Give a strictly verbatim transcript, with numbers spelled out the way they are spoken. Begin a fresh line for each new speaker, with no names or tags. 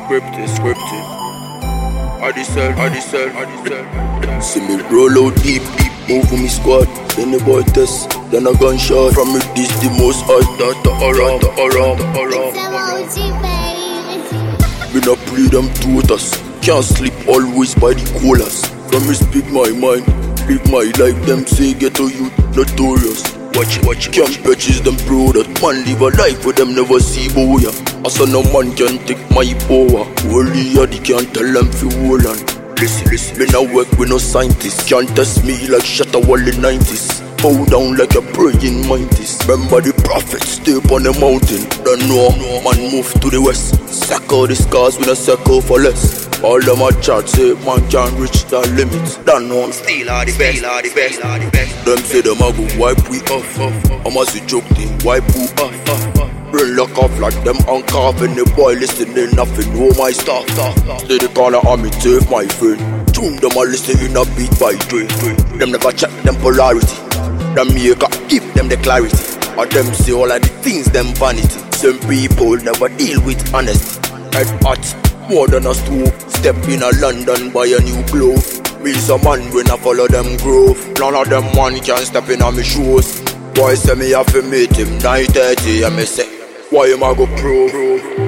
scripted, scripted. I decide, I decide, I decide. See me roll out deep, deep, move with me squad. Then the boy test, then a gunshot. From it, this the most hard. Da da around, da around, da around. Me not play them tutors. Can't sleep always by the coolers. From me speak my mind, speak my life. Them say get to you, notorious. Watch it, watch it. Can't purchase them product. Man live a life where them never see boya. As a no man can take my power. Only yadi can't tell them fi hold on. Listen, listen. Me now work with no scientists. Can't test me like Shatta Wall in nineties. Bow down like a praying mantis. Remember the prophet, stay up on the mountain. Don't know, man move to the west. Circle the scars with a circle for less. All them a chat say man can't reach the limits. Don't know,
Still are the best, are the best, are the best.
them say them a go wipe we off. I'm a see joke thing, wipe we off. Brain lock off like them uncarving. The boy listening nothing, know my stuff. Stay the corner on me take my friend. Tune them a listening a beat by Dre. Them never check them polarity. Them make up, give them the clarity. Or them say all of the things them vanity. Some people never deal with honesty. Head hot, more than a stove. Step in a London, buy a new glove. Me's a man when I follow them grove. None of them man can step in on me shoes. Boy say me have to meet him nine thirty and me say, why am I go pro?